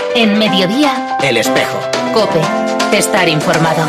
En Mediodía, El Espejo. COPE. Estar informado.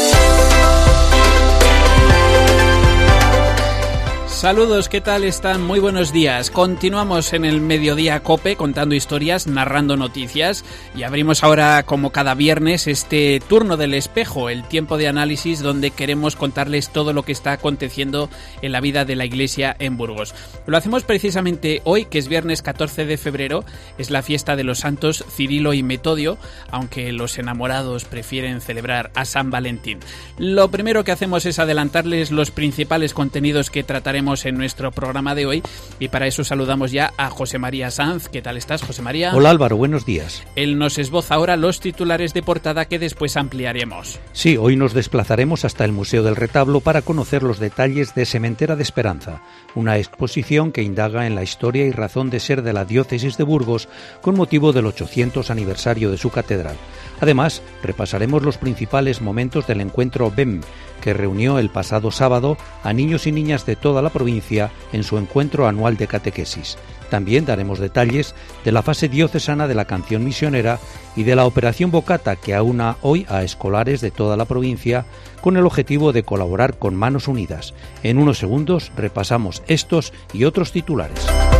Saludos, ¿qué tal están? Muy buenos días. Continuamos en el Mediodía COPE contando historias, narrando noticias y abrimos ahora, como cada viernes, este turno del espejo, el tiempo de análisis donde queremos contarles todo lo que está aconteciendo en la vida de la Iglesia en Burgos. Lo hacemos precisamente hoy, que es viernes 14 de febrero, es la fiesta de los santos Cirilo y Metodio, aunque los enamorados prefieren celebrar a San Valentín. Lo primero que hacemos es adelantarles los principales contenidos que trataremos en nuestro programa de hoy y para eso saludamos ya a José María Sanz. ¿Qué tal estás, José María? Hola Álvaro, buenos días. Él nos esboza ahora los titulares de portada que después ampliaremos. Sí, hoy nos desplazaremos hasta el Museo del Retablo para conocer los detalles de Sementera de Esperanza, una exposición que indaga en la historia y razón de ser de la diócesis de Burgos con motivo del 800 aniversario de su catedral. Además, repasaremos los principales momentos del encuentro BEM, que reunió el pasado sábado a niños y niñas de toda la provincia en su encuentro anual de catequesis. También daremos detalles de la fase diocesana de la canción misionera y de la Operación Bocata, que aúna hoy a escolares de toda la provincia con el objetivo de colaborar con Manos Unidas. En unos segundos repasamos estos y otros titulares.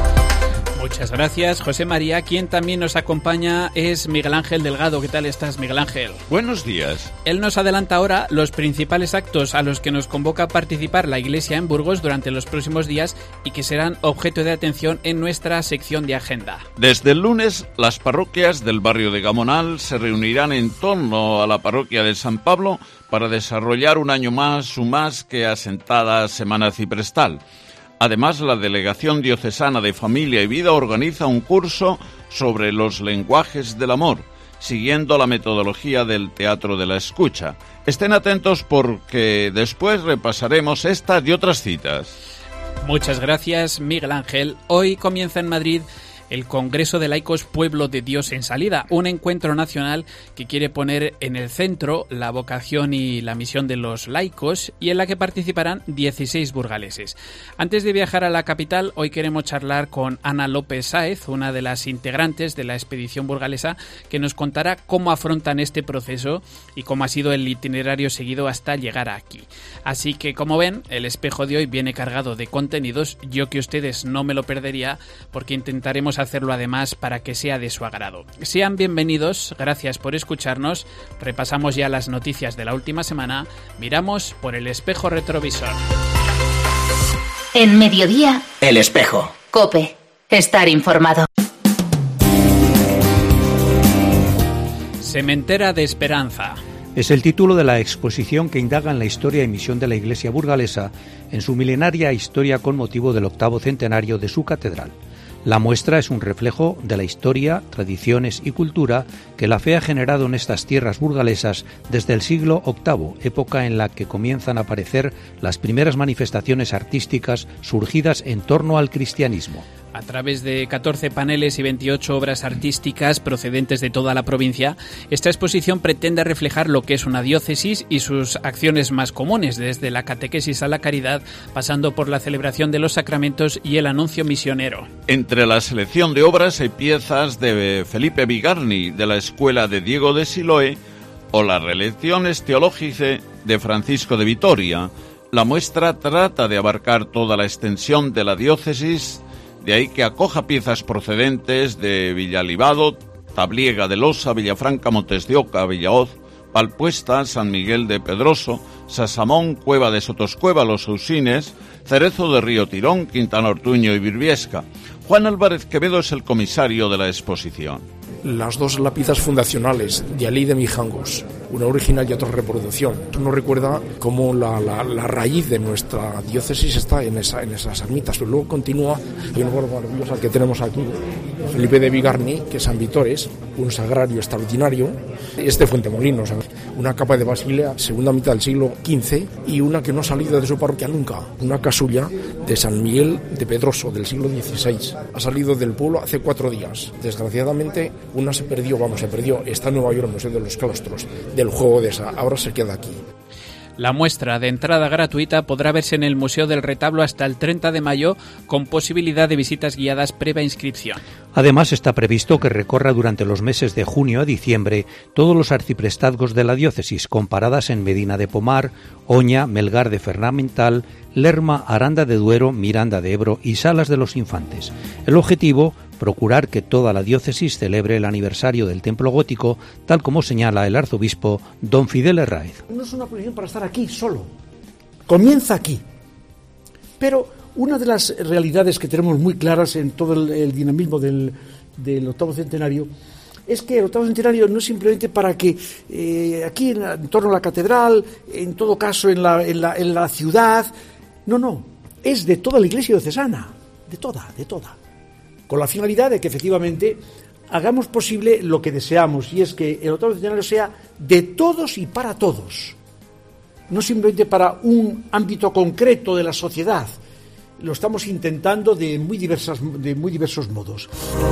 Muchas gracias, José María. Quien también nos acompaña es Miguel Ángel Delgado. ¿Qué tal estás, Miguel Ángel? Buenos días. Él nos adelanta ahora los principales actos a los que nos convoca a participar la Iglesia en Burgos durante los próximos días y que serán objeto de atención en nuestra sección de agenda. Desde el lunes, las parroquias del barrio de Gamonal se reunirán en torno a la parroquia de San Pablo para desarrollar un año más su más que asentada Semana Ciprestal. Además, la Delegación Diocesana de Familia y Vida organiza un curso sobre los lenguajes del amor, siguiendo la metodología del teatro de la escucha. Estén atentos porque después repasaremos estas y otras citas. Muchas gracias, Miguel Ángel. Hoy comienza en Madrid el Congreso de Laicos Pueblo de Dios en Salida, un encuentro nacional que quiere poner en el centro la vocación y la misión de los laicos y en la que participarán 16 burgaleses. Antes de viajar a la capital, hoy queremos charlar con Ana López Sáez, una de las integrantes de la expedición burgalesa, que nos contará cómo afrontan este proceso y cómo ha sido el itinerario seguido hasta llegar aquí. Así que, como ven, el espejo de hoy viene cargado de contenidos, yo que ustedes no me lo perdería, porque intentaremos hacerlo además para que sea de su agrado. Sean bienvenidos, gracias por escucharnos, repasamos ya las noticias de la última semana, miramos por el espejo retrovisor. En Mediodía, El Espejo. COPE. Estar informado. Sementera de Esperanza. Es el título de la exposición que indaga en la historia y misión de la Iglesia burgalesa en su milenaria historia con motivo del 8º centenario de su catedral. La muestra es un reflejo de la historia, tradiciones y cultura que la fe ha generado en estas tierras burgalesas desde el siglo VIII, época en la que comienzan a aparecer las primeras manifestaciones artísticas surgidas en torno al cristianismo. A través de 14 paneles y 28 obras artísticas procedentes de toda la provincia, esta exposición pretende reflejar lo que es una diócesis y sus acciones más comunes, desde la catequesis a la caridad, pasando por la celebración de los sacramentos y el anuncio misionero. Entre la selección de obras hay piezas de Felipe Bigarni, de la Escuela de Diego de Siloé, o las relecciones teológicas de Francisco de Vitoria. La muestra trata de abarcar toda la extensión de la diócesis. De ahí que acoja piezas procedentes de Villalibado, Tabliega de Losa, Villafranca, Montes de Oca, Villahoz, Valpuesta, San Miguel de Pedroso, Sasamón, Cueva de Sotoscueva, Los Ausines, Cerezo de Río Tirón, Quintana Ortuño y Birviesca. Juan Álvarez Quevedo es el comisario de la exposición. Las dos lápidas fundacionales de Alí de Mijangos, una original y otra reproducción. Esto nos recuerda cómo la raíz de nuestra diócesis está en esas ermitas, pero luego continúa. Hay una obra maravillosa que tenemos aquí, Felipe de Bigarni, que es San Vitores, un sagrario extraordinario, es de Fuentemolinos, una capa de Basilea, segunda mitad del siglo XV, y una que no ha salido de su parroquia nunca, una casulla de San Miguel de Pedroso, del siglo XVI. Ha salido del pueblo hace 4 días. Desgraciadamente, una se perdió, está en Nueva York, el Museo de los Claustros, del juego de esa, ahora se queda aquí. La muestra, de entrada gratuita, podrá verse en el Museo del Retablo hasta el 30 de mayo, con posibilidad de visitas guiadas previa inscripción. Además, está previsto que recorra durante los meses de junio a diciembre todos los arciprestazgos de la diócesis, con paradas en Medina de Pomar, Oña, Melgar de Fernamental, Lerma, Aranda de Duero, Miranda de Ebro y Salas de los Infantes. El objetivo, procurar que toda la diócesis celebre el aniversario del templo gótico, tal como señala el arzobispo don Fidel Herráez. No es una prohibición para estar aquí solo, comienza aquí. Pero una de las realidades que tenemos muy claras en todo el dinamismo del octavo centenario es que el octavo centenario no es simplemente para que aquí en torno a la catedral, en todo caso en la ciudad, no, es de toda la Iglesia diocesana, de toda, con la finalidad de que efectivamente hagamos posible lo que deseamos, y es que el octavo centenario sea de todos y para todos, no simplemente para un ámbito concreto de la sociedad. Lo estamos intentando de muy diversos modos.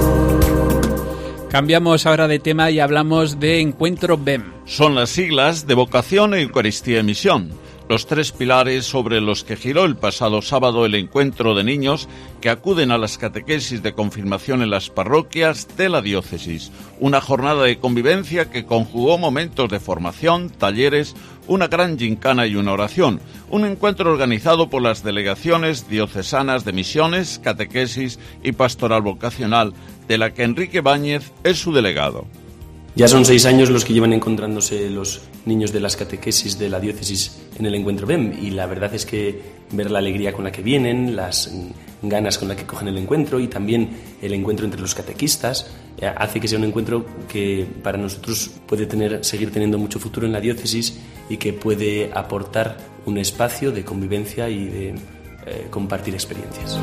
Cambiamos ahora de tema y hablamos de Encuentro BEM. Son las siglas de Vocación, Eucaristía y Misión, los tres pilares sobre los que giró el pasado sábado el encuentro de niños que acuden a las catequesis de confirmación en las parroquias de la diócesis. Una jornada de convivencia que conjugó momentos de formación, talleres, una gran gincana y una oración. Un encuentro organizado por las delegaciones diocesanas de misiones, catequesis y pastoral vocacional, de la que Enrique Báñez es su delegado. Ya son 6 años los que llevan encontrándose los niños de las catequesis de la diócesis en el encuentro BEM, y la verdad es que ver la alegría con la que vienen, las ganas con las que cogen el encuentro y también el encuentro entre los catequistas hace que sea un encuentro que para nosotros puede seguir teniendo mucho futuro en la diócesis y que puede aportar un espacio de convivencia y de compartir experiencias.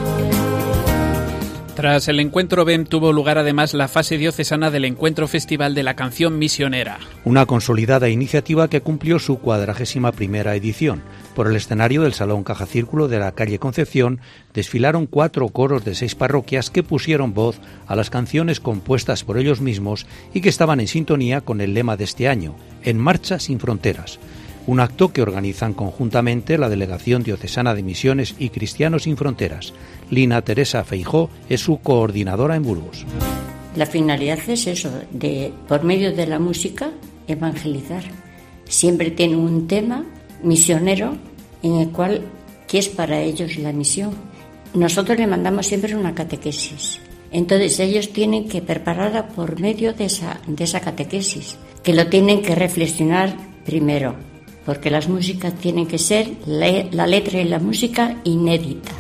Tras el encuentro BEM tuvo lugar además la fase diocesana del Encuentro Festival de la Canción Misionera. Una consolidada iniciativa que cumplió su 41ª edición. Por el escenario del Salón Caja Círculo de la calle Concepción desfilaron 4 coros de 6 parroquias que pusieron voz a las canciones compuestas por ellos mismos y que estaban en sintonía con el lema de este año, En Marcha sin Fronteras. Un acto que organizan conjuntamente la Delegación Diocesana de Misiones y Cristianos sin Fronteras. Lina Teresa Feijó es su coordinadora en Burgos. La finalidad es eso, de por medio de la música evangelizar. Siempre tiene un tema misionero en el cual, ¿qué es para ellos la misión? Nosotros le mandamos siempre una catequesis. Entonces ellos tienen que prepararla por medio de esa catequesis, que lo tienen que reflexionar primero, porque las músicas tienen que ser, la letra y la música, inédita.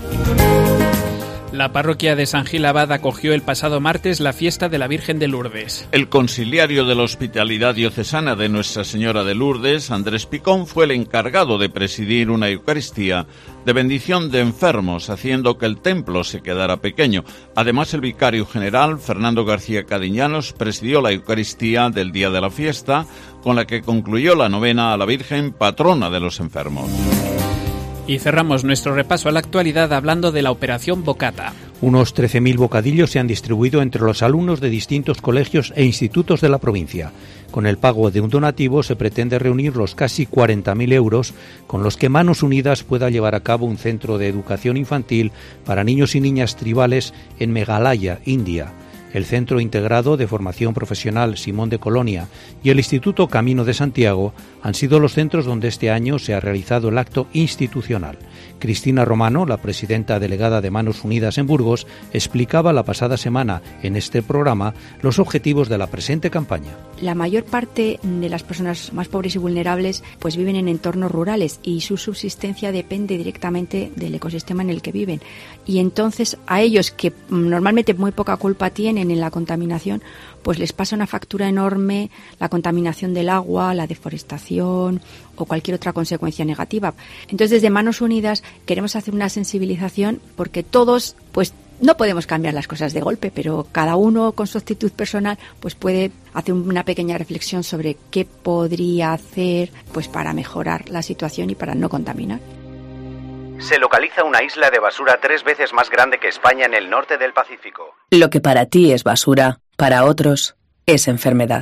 La parroquia de San Gil Abad acogió el pasado martes la fiesta de la Virgen de Lourdes. El conciliario de la Hospitalidad Diocesana de Nuestra Señora de Lourdes, Andrés Picón, fue el encargado de presidir una Eucaristía de bendición de enfermos, haciendo que el templo se quedara pequeño. Además, el vicario general, Fernando García Cadiñanos, presidió la Eucaristía del día de la fiesta, con la que concluyó la novena a la Virgen, patrona de los enfermos. Y cerramos nuestro repaso a la actualidad hablando de la Operación Bocata. Unos 13.000 bocadillos se han distribuido entre los alumnos de distintos colegios e institutos de la provincia. Con el pago de un donativo se pretende reunir los casi 40.000 euros con los que Manos Unidas pueda llevar a cabo un centro de educación infantil para niños y niñas tribales en Meghalaya, India. El Centro Integrado de Formación Profesional Simón de Colonia y el Instituto Camino de Santiago han sido los centros donde este año se ha realizado el acto institucional. Cristina Romano, la presidenta delegada de Manos Unidas en Burgos, explicaba la pasada semana en este programa los objetivos de la presente campaña. La mayor parte de las personas más pobres y vulnerables pues viven en entornos rurales y su subsistencia depende directamente del ecosistema en el que viven. Y entonces a ellos, que normalmente muy poca culpa tienen en la contaminación, pues les pasa una factura enorme la contaminación del agua, la deforestación o cualquier otra consecuencia negativa. Entonces, desde Manos Unidas queremos hacer una sensibilización porque todos, pues no podemos cambiar las cosas de golpe, pero cada uno con su actitud personal pues puede hacer una pequeña reflexión sobre qué podría hacer pues para mejorar la situación y para no contaminar. Se localiza una isla de basura 3 veces más grande que España en el norte del Pacífico. Lo que para ti es basura, para otros es enfermedad.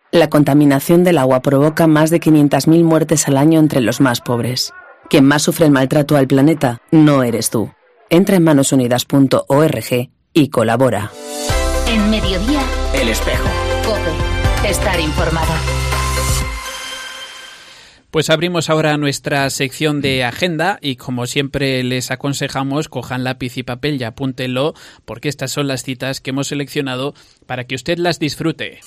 La contaminación del agua provoca más de 500.000 muertes al año entre los más pobres. Quien más sufre el maltrato al planeta no eres tú. Entra en manosunidas.org y colabora. En Mediodía, El Espejo. COPE. Estar informado. Pues abrimos ahora nuestra sección de agenda y como siempre les aconsejamos, cojan lápiz y papel y apúntenlo porque estas son las citas que hemos seleccionado para que usted las disfrute.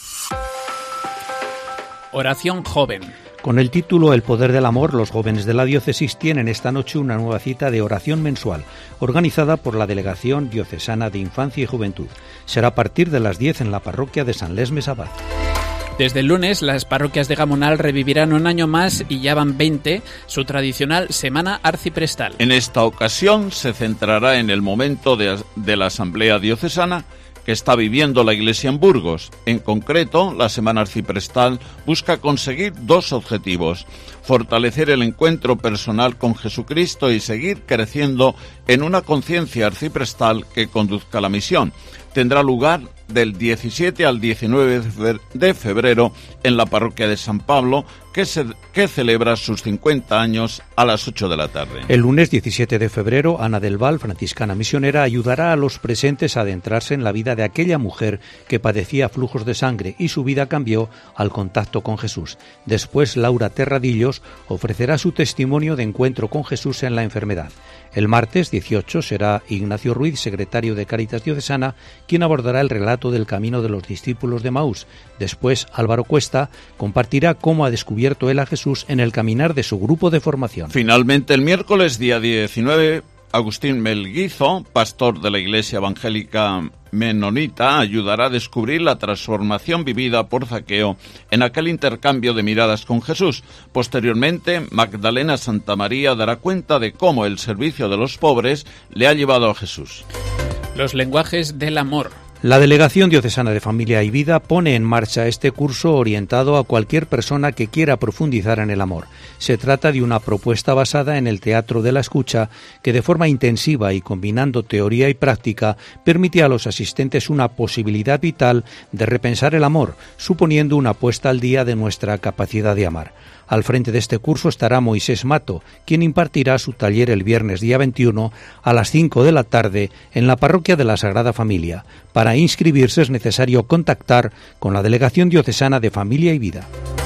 Oración joven. Con el título El poder del amor, los jóvenes de la diócesis tienen esta noche una nueva cita de oración mensual, organizada por la Delegación Diocesana de Infancia y Juventud. Será a partir de las 10 en la parroquia de San Lesmes Abad. Desde el lunes, las parroquias de Gamonal revivirán un año más y ya van 20, su tradicional Semana Arciprestal. En esta ocasión se centrará en el momento de la Asamblea Diocesana que está viviendo la Iglesia en Burgos. En concreto, la Semana Arciprestal busca conseguir dos objetivos: fortalecer el encuentro personal con Jesucristo y seguir creciendo en una conciencia arciprestal que conduzca a la misión. Tendrá lugar del 17 al 19 de febrero en la parroquia de San Pablo, que celebra sus 50 años a las 8 de la tarde. El lunes 17 de febrero, Ana del Val, franciscana misionera, ayudará a los presentes a adentrarse en la vida de aquella mujer que padecía flujos de sangre y su vida cambió al contacto con Jesús. Después, Laura Terradillos ofrecerá su testimonio de encuentro con Jesús en la enfermedad. El martes 18 será Ignacio Ruiz, secretario de Cáritas Diocesana, quien abordará el relato del camino de los discípulos de Emaús. Después, Álvaro Cuesta compartirá cómo ha descubierto él a Jesús en el caminar de su grupo de formación. Finalmente, el miércoles día 19, Agustín Melguizo, pastor de la Iglesia Evangélica Menonita, ayudará a descubrir la transformación vivida por Zaqueo en aquel intercambio de miradas con Jesús. Posteriormente, Magdalena Santamaría dará cuenta de cómo el servicio de los pobres le ha llevado a Jesús. Los lenguajes del amor. La Delegación Diocesana de Familia y Vida pone en marcha este curso orientado a cualquier persona que quiera profundizar en el amor. Se trata de una propuesta basada en el teatro de la escucha que de forma intensiva y combinando teoría y práctica permite a los asistentes una posibilidad vital de repensar el amor, suponiendo una puesta al día de nuestra capacidad de amar. Al frente de este curso estará Moisés Mato, quien impartirá su taller el viernes día 21 a las 5 de la tarde en la parroquia de la Sagrada Familia. Para inscribirse es necesario contactar con la Delegación Diocesana de Familia y Vida.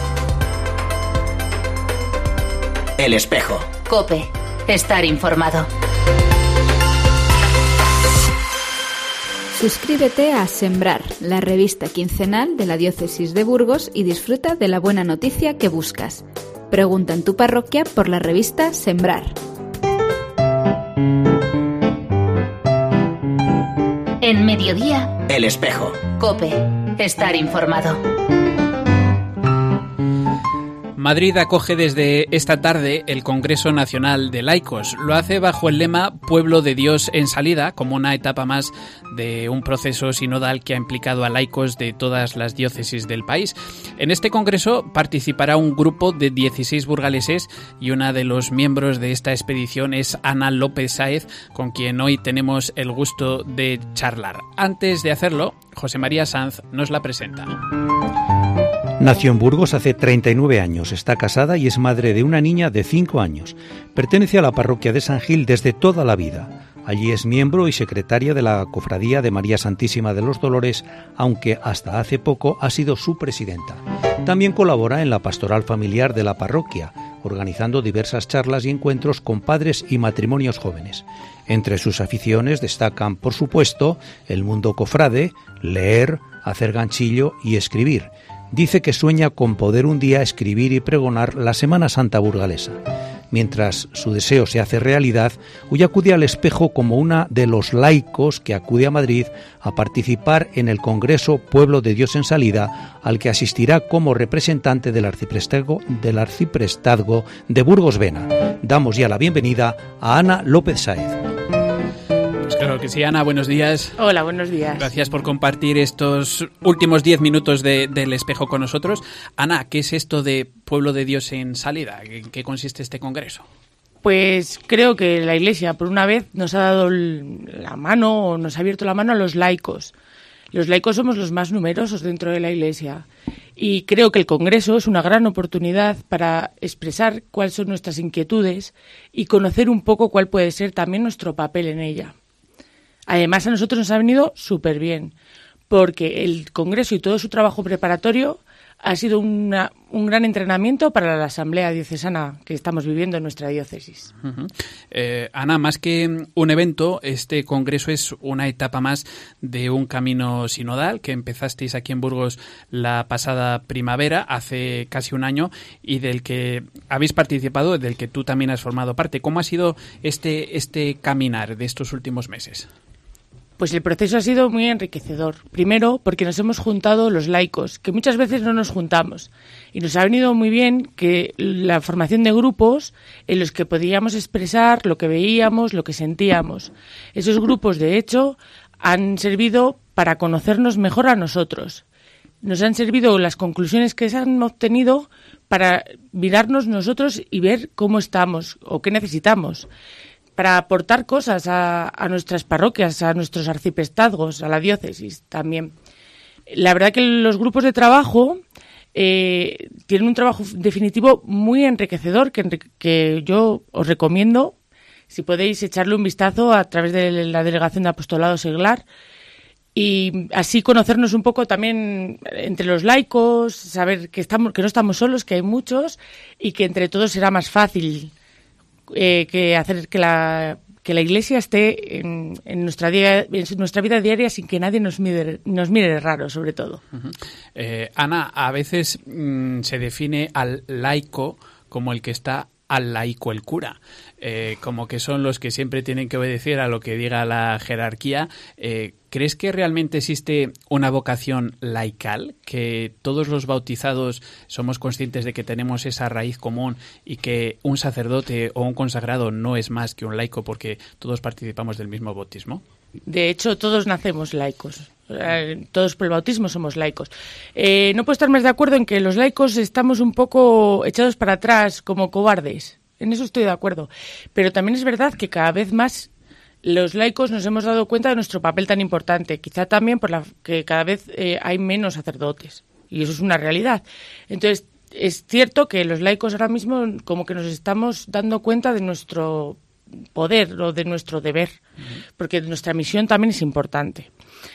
El Espejo. COPE. Estar informado. Suscríbete a Sembrar, la revista quincenal de la Diócesis de Burgos, y disfruta de la buena noticia que buscas. Pregunta en tu parroquia por la revista Sembrar. En Mediodía, El Espejo. COPE. Estar informado. Madrid acoge desde esta tarde el Congreso Nacional de Laicos. Lo hace bajo el lema Pueblo de Dios en salida, como una etapa más de un proceso sinodal que ha implicado a laicos de todas las diócesis del país. En este congreso participará un grupo de 16 burgaleses y una de los miembros de esta expedición es Ana López Sáez, con quien hoy tenemos el gusto de charlar. Antes de hacerlo, José María Sanz nos la presenta. Nació en Burgos hace 39 años, está casada y es madre de una niña de 5 años. Pertenece a la parroquia de San Gil desde toda la vida. Allí es miembro y secretaria de la Cofradía de María Santísima de los Dolores, aunque hasta hace poco ha sido su presidenta. También colabora en la pastoral familiar de la parroquia, organizando diversas charlas y encuentros con padres y matrimonios jóvenes. Entre sus aficiones destacan, por supuesto, el mundo cofrade, leer, hacer ganchillo y escribir. Dice que sueña con poder un día escribir y pregonar la Semana Santa burgalesa. Mientras su deseo se hace realidad, hoy acude al Espejo como una de los laicos que acude a Madrid a participar en el Congreso Pueblo de Dios en Salida, al que asistirá como representante del arciprestazgo de Burgos-Bena. Damos ya la bienvenida a Ana López Sáez. Pues claro que sí, Ana, buenos días. Hola, buenos días. Gracias por compartir estos últimos 10 minutos del Espejo con nosotros. Ana, ¿qué es esto de Pueblo de Dios en Salida? ¿En qué consiste este congreso? Pues creo que la Iglesia, por una vez, nos ha dado la mano, o nos ha abierto la mano a los laicos. Los laicos somos los más numerosos dentro de la Iglesia y creo que el Congreso es una gran oportunidad para expresar cuáles son nuestras inquietudes y conocer un poco cuál puede ser también nuestro papel en ella. Además, a nosotros nos ha venido súper bien, porque el Congreso y todo su trabajo preparatorio ha sido un gran entrenamiento para la Asamblea Diocesana que estamos viviendo en nuestra diócesis. Ana, más que un evento, este congreso es una etapa más de un camino sinodal que empezasteis aquí en Burgos la pasada primavera, hace casi un año, y del que habéis participado, del que tú también has formado parte. ¿Cómo ha sido este caminar de estos últimos meses? Pues el proceso ha sido muy enriquecedor. Primero, porque nos hemos juntado los laicos, que muchas veces no nos juntamos. Y nos ha venido muy bien que la formación de grupos en los que podíamos expresar lo que veíamos, lo que sentíamos. Esos grupos, de hecho, han servido para conocernos mejor a nosotros. Nos han servido las conclusiones que se han obtenido para mirarnos nosotros y ver cómo estamos o qué necesitamos, para aportar cosas a nuestras parroquias, a nuestros arciprestazgos, a la diócesis también. La verdad que los grupos de trabajo tienen un trabajo definitivo muy enriquecedor que yo os recomiendo, si podéis echarle un vistazo a través de la Delegación de Apostolado Seglar, y así conocernos un poco también entre los laicos, saber que no estamos solos, que hay muchos, y que entre todos será más fácil que hacer que la Iglesia esté en nuestra vida diaria sin que nadie nos mire raro, sobre todo. Ana, a veces se define al laico como el que está al laico el cura, como que son los que siempre tienen que obedecer a lo que diga la jerarquía. ¿Crees que realmente existe una vocación laical, que todos los bautizados somos conscientes de que tenemos esa raíz común y que un sacerdote o un consagrado no es más que un laico porque todos participamos del mismo bautismo? De hecho, todos nacemos laicos. Todos por el bautismo somos laicos. No puedo estar más de acuerdo en que los laicos estamos un poco echados para atrás, como cobardes. En eso estoy de acuerdo. Pero también es verdad que cada vez más los laicos nos hemos dado cuenta de nuestro papel tan importante. Quizá también por que cada vez hay menos sacerdotes. Y eso es una realidad. Entonces, es cierto que los laicos ahora mismo como que nos estamos dando cuenta de nuestro poder o de nuestro deber, porque nuestra misión también es importante.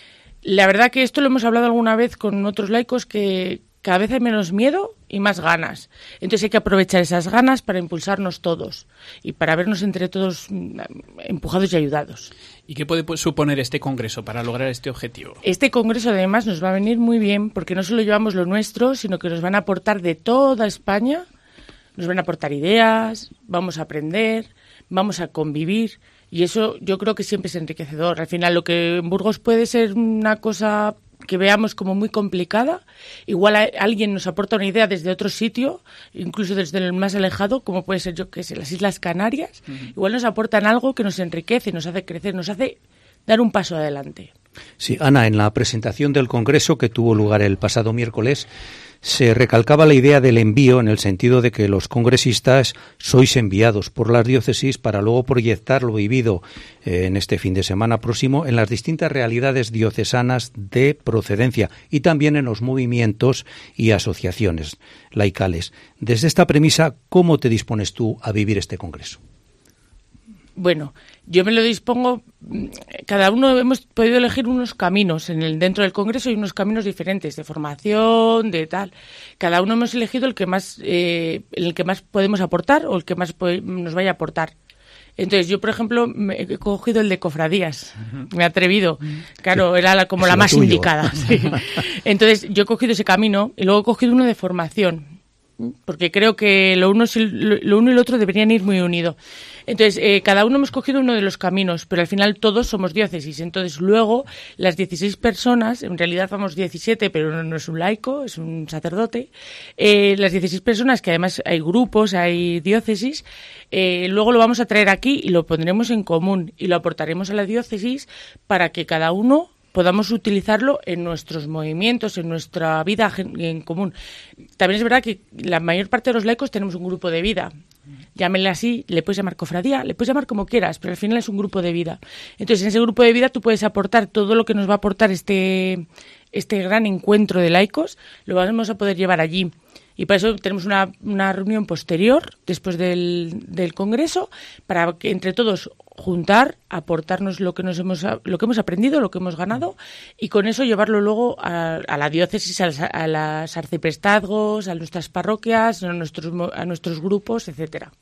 La verdad que esto lo hemos hablado alguna vez con otros laicos, que cada vez hay menos miedo y más ganas. Entonces hay que aprovechar esas ganas para impulsarnos todos y para vernos entre todos empujados y ayudados. ¿Y qué puede suponer este congreso para lograr este objetivo? Este congreso además nos va a venir muy bien porque no solo llevamos lo nuestro, sino que nos van a aportar de toda España, nos van a aportar ideas, vamos a aprender, vamos a convivir. Y eso yo creo que siempre es enriquecedor. Al final, lo que en Burgos puede ser una cosa que veamos como muy complicada, igual alguien nos aporta una idea desde otro sitio, incluso desde el más alejado, como puede ser, yo qué sé, las Islas Canarias, igual nos aportan algo que nos enriquece, nos hace crecer, nos hace dar un paso adelante. Sí, Ana, en la presentación del Congreso que tuvo lugar el pasado miércoles, se recalcaba la idea del envío en el sentido de que los congresistas sois enviados por las diócesis para luego proyectar lo vivido en este fin de semana próximo en las distintas realidades diocesanas de procedencia y también en los movimientos y asociaciones laicales. Desde esta premisa, ¿cómo te dispones tú a vivir este congreso? Bueno, yo me lo dispongo, cada uno hemos podido elegir unos caminos dentro del Congreso, y unos caminos diferentes de formación, de tal. Cada uno hemos elegido el que más podemos aportar o el que más nos vaya a aportar. Entonces, yo, por ejemplo, he cogido el de cofradías, me he atrevido. Claro, era la más tuyo. Indicada. Sí. Entonces, yo he cogido ese camino y luego he cogido uno de formación, porque creo que lo uno y lo otro deberían ir muy unidos. Entonces, cada uno hemos cogido uno de los caminos, pero al final todos somos diócesis. Entonces, luego, las 16 personas, en realidad vamos 17, pero no es un laico, es un sacerdote, las 16 personas, que además hay grupos, hay diócesis, luego lo vamos a traer aquí y lo pondremos en común y lo aportaremos a la diócesis para que cada uno podamos utilizarlo en nuestros movimientos, en nuestra vida en común. También es verdad que la mayor parte de los laicos tenemos un grupo de vida Llámenle así, le puedes llamar cofradía, le puedes llamar como quieras, pero al final es un grupo de vida. Entonces, en ese grupo de vida tú puedes aportar todo lo que nos va a aportar este gran encuentro de laicos, lo vamos a poder llevar allí. Y para eso tenemos una reunión posterior, después del Congreso, para que entre todos juntar, aportarnos lo que hemos aprendido, lo que hemos ganado, y con eso llevarlo luego a la diócesis, a los arciprestazgos, a nuestras parroquias, a nuestros grupos, etcétera.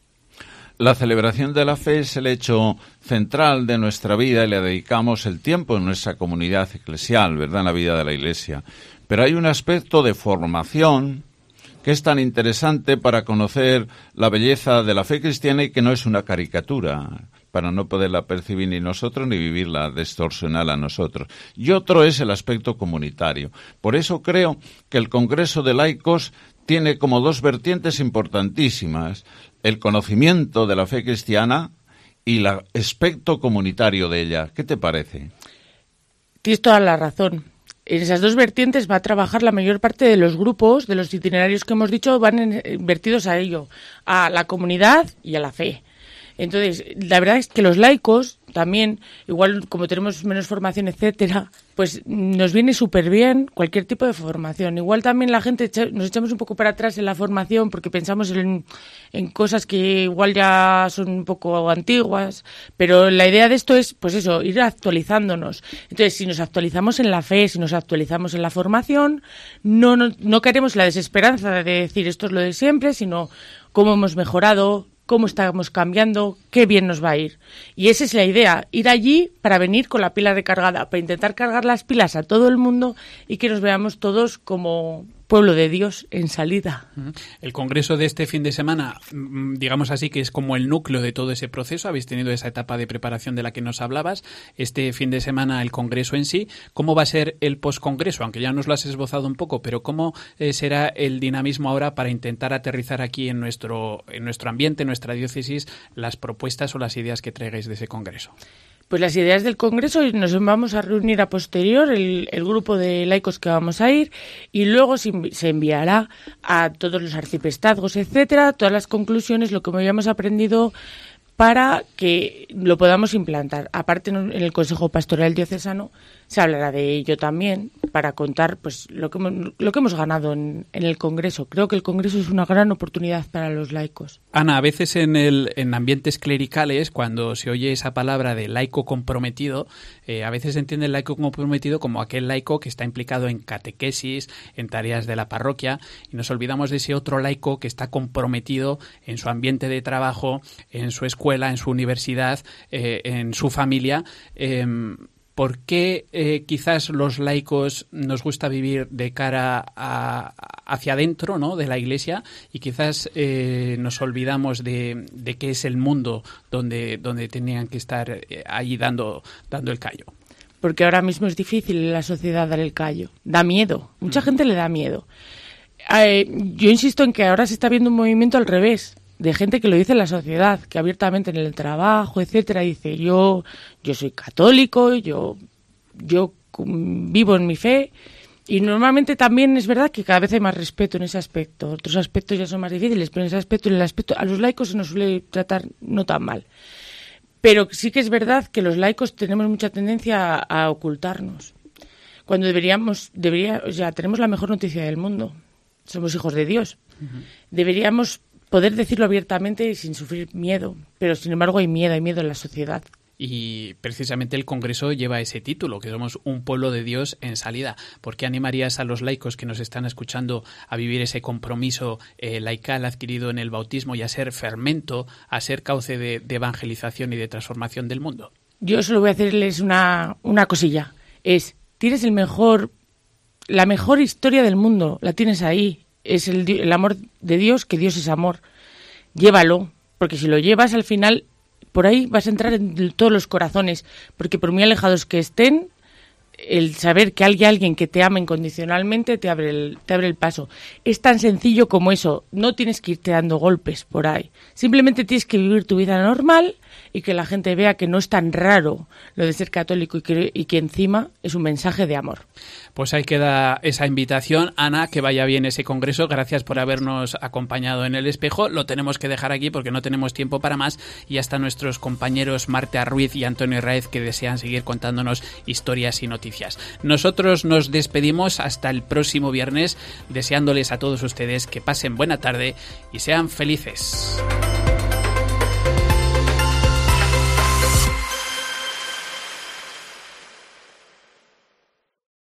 La celebración de la fe es el hecho central de nuestra vida y le dedicamos el tiempo en nuestra comunidad eclesial, ¿verdad?, en la vida de la Iglesia. Pero hay un aspecto de formación que es tan interesante para conocer la belleza de la fe cristiana y que no es una caricatura, para no poderla percibir ni nosotros ni vivirla distorsional a nosotros. Y otro es el aspecto comunitario. Por eso creo que el Congreso de Laicos tiene como dos vertientes importantísimas: el conocimiento de la fe cristiana y el aspecto comunitario de ella. ¿Qué te parece? Tienes toda la razón. En esas dos vertientes va a trabajar la mayor parte de los grupos, de los itinerarios que hemos dicho, van vertidos a ello, a la comunidad y a la fe. Entonces, la verdad es que los laicos también, igual como tenemos menos formación, etcétera, pues nos viene súper bien cualquier tipo de formación. Igual también la gente nos echamos un poco para atrás en la formación porque pensamos en cosas que igual ya son un poco antiguas, pero la idea de esto es, pues eso, ir actualizándonos. Entonces, si nos actualizamos en la fe, si nos actualizamos en la formación, no queremos la desesperanza de decir esto es lo de siempre, sino cómo hemos mejorado, cómo estamos cambiando, qué bien nos va a ir. Y esa es la idea, ir allí para venir con la pila recargada, para intentar cargar las pilas a todo el mundo y que nos veamos todos como pueblo de Dios en salida. El congreso de este fin de semana, digamos así, que es como el núcleo de todo ese proceso. Habéis tenido esa etapa de preparación de la que nos hablabas. Este fin de semana el congreso en sí. ¿Cómo va a ser el poscongreso? Aunque ya nos lo has esbozado un poco, pero ¿cómo será el dinamismo ahora para intentar aterrizar aquí en nuestro ambiente, en nuestra diócesis, las propuestas o las ideas que traigáis de ese congreso? Pues las ideas del Congreso, nos vamos a reunir a posterior, el grupo de laicos que vamos a ir, y luego se enviará a todos los arciprestazgos, etcétera, todas las conclusiones, lo que hayamos aprendido, para que lo podamos implantar. Aparte, en el Consejo Pastoral Diocesano se hablará de ello también, para contar pues lo que hemos ganado en el Congreso. Creo que el Congreso es una gran oportunidad para los laicos. Ana, a veces en ambientes clericales, cuando se oye esa palabra de laico comprometido, a veces se entiende el laico comprometido como aquel laico que está implicado en catequesis, en tareas de la parroquia, y nos olvidamos de ese otro laico que está comprometido en su ambiente de trabajo, en su escuela, en su universidad, en su familia. ¿Por qué quizás los laicos nos gusta vivir de cara hacia adentro, ¿no?, de la Iglesia, y quizás nos olvidamos de qué es el mundo donde tenían que estar allí dando el callo? Porque ahora mismo es difícil en la sociedad dar el callo. Da miedo. Mucha gente le da miedo. Yo insisto en que ahora se está viendo un movimiento al revés, de gente que lo dice en la sociedad, que abiertamente en el trabajo, etcétera, dice yo soy católico, yo vivo en mi fe, y normalmente también es verdad que cada vez hay más respeto en ese aspecto. Otros aspectos ya son más difíciles, pero en ese aspecto, a los laicos se nos suele tratar no tan mal. Pero sí que es verdad que los laicos tenemos mucha tendencia a ocultarnos, cuando tenemos la mejor noticia del mundo. Somos hijos de Dios. Uh-huh. Deberíamos poder decirlo abiertamente y sin sufrir miedo, pero sin embargo hay miedo en la sociedad. Y precisamente el Congreso lleva ese título, que somos un pueblo de Dios en salida. ¿Por qué animarías a los laicos que nos están escuchando a vivir ese compromiso laical adquirido en el bautismo y a ser fermento, a ser cauce de evangelización y de transformación del mundo? Yo solo voy a hacerles una cosilla. Tienes la mejor historia del mundo, la tienes ahí. Es el amor de Dios, que Dios es amor. Llévalo, porque si lo llevas al final, por ahí vas a entrar en todos los corazones, porque por muy alejados que estén, el saber que hay alguien que te ama incondicionalmente te abre el paso. Es tan sencillo como eso, no tienes que irte dando golpes por ahí. Simplemente tienes que vivir tu vida normal y que la gente vea que no es tan raro lo de ser católico y que encima es un mensaje de amor. Pues ahí queda esa invitación. Ana, que vaya bien ese congreso. Gracias por habernos acompañado en El Espejo. Lo tenemos que dejar aquí porque no tenemos tiempo para más, y hasta nuestros compañeros Marta Ruiz y Antonio Raez, que desean seguir contándonos historias y noticias. Nosotros nos despedimos hasta el próximo viernes, deseándoles a todos ustedes que pasen buena tarde y sean felices.